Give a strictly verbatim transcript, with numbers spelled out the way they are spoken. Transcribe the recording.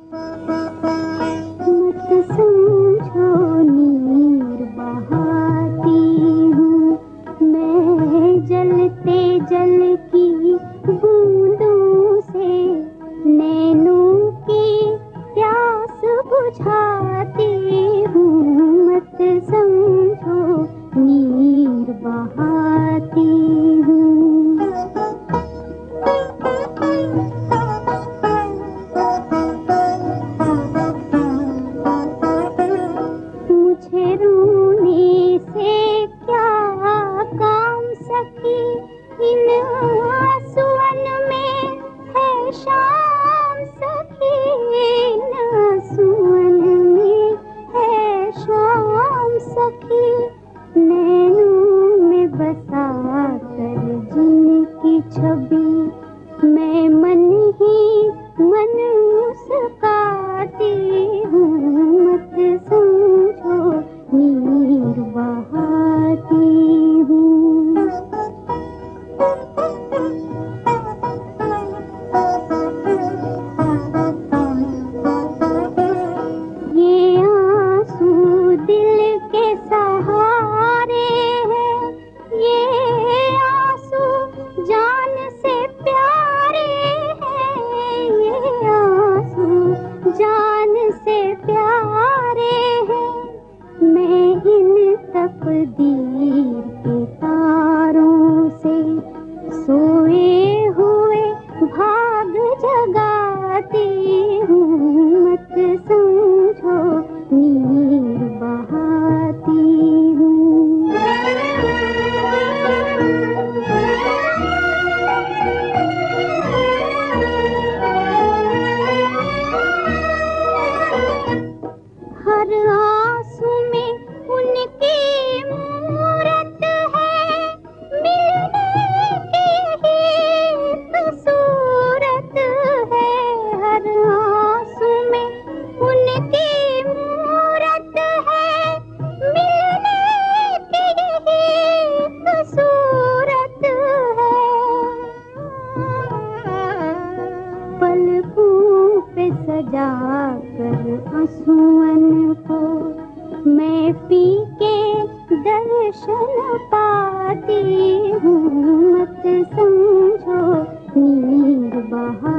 मत समझो नीर बहाती हूँ मैं, जलते जल की बूंदों से नैनों की प्यास बुझाती हूँ। मत समझो नीर बहाती हूँ। मुझे रोने से क्या काम सखी, इन आंसुओं में है शाम सखी, इन आंसुओं में है शाम सखी। नैनों में बसा कर जिनकी छवि मैं मन ही मन मुस्काती हूँ। मत समझो नीर बहाती हूँ। ये आंसू दिल के सहारे हैं, ये आंसू जान से प्यारे हैं, ये आंसू जान से प्यारे हैं। मैं इन तकदीर के तारों से सोए हुए भाग जगाती हूँ। मत समझो नीर बहाती हूँ। हर आंसू में उनकी मूरत है, मिलने की ही सूरत है। हर आंसू में उनकी मूरत है, मिलने की ही सूरत है। पलकों पे सजा कर आंसुओं को मैं पी के दर्शन पाती हूँ। मत समझो नीर बहा